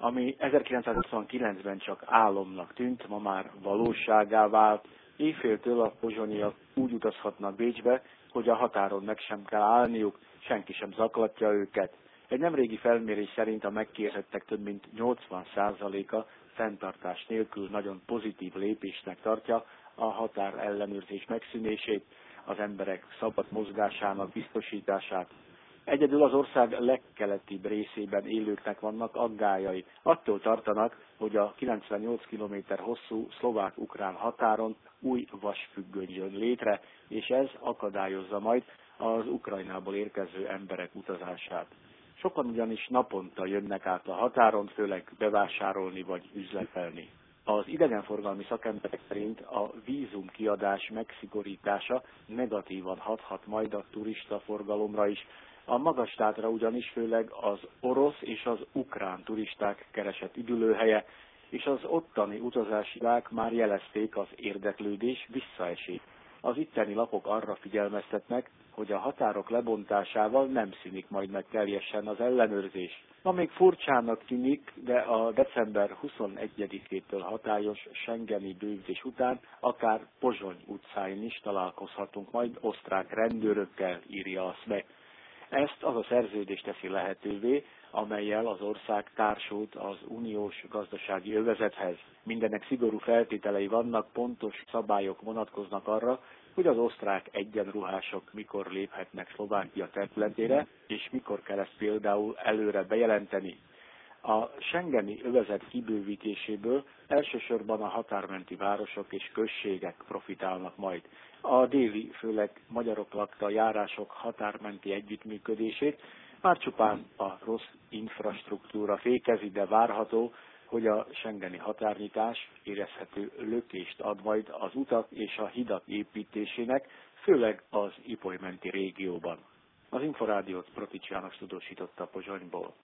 Ami 1929-ben csak álomnak tűnt, ma már valósággá vált. Éjféltől a pozsonyiak úgy utazhatnak Bécsbe, hogy a határon meg sem kell állniuk, senki sem zaklatja őket. Egy nemrégi felmérés szerint a megkérhettek több mint 80%-a fenntartás nélkül nagyon pozitív lépésnek tartja a határ ellenőrzés megszűnését, az emberek szabad mozgásának biztosítását. Egyedül az ország legkeletibb részében élőknek vannak aggályai. Attól tartanak, hogy a 98 km hosszú szlovák-ukrán határon új vasfüggöny jön létre, és ez akadályozza majd az Ukrajnából érkező emberek utazását. Sokan ugyanis naponta jönnek át a határon, főleg bevásárolni vagy üzletelni. Az idegenforgalmi szakemberek szerint a vízumkiadás megszigorítása negatívan hathat majd a turistaforgalomra is. A Magas-Tátra ugyanis főleg az orosz és az ukrán turisták keresett üdülőhelye, és az ottani utazási irodák már jelezték az érdeklődés visszaesét. Az itteni lapok arra figyelmeztetnek, hogy a határok lebontásával nem szűnik majd meg teljesen az ellenőrzés. Ma még furcsának tűnik, de a december 21-től hatályos schengeni bővítés után akár Pozsony utcáin is találkozhatunk majd osztrák rendőrökkel, írja a SZME. Ezt az a szerződés teszi lehetővé, amellyel az ország társult az uniós gazdasági övezethez. Mindennek szigorú feltételei vannak, pontos szabályok vonatkoznak arra, hogy az osztrák egyenruhások mikor léphetnek Szlovákia területére, és mikor kell ezt például előre bejelenteni. A schengeni övezet kibővítéséből elsősorban a határmenti városok és községek profitálnak majd. A déli, főleg magyarok lakta járások határmenti együttműködését már csupán a rossz infrastruktúra fékezi, de várható, hogy a schengeni határnyitás érezhető lökést ad majd az utak és a hidak építésének, főleg az Ipoly menti régióban. Az Inforádiót Protics János tudósította Pozsonyból.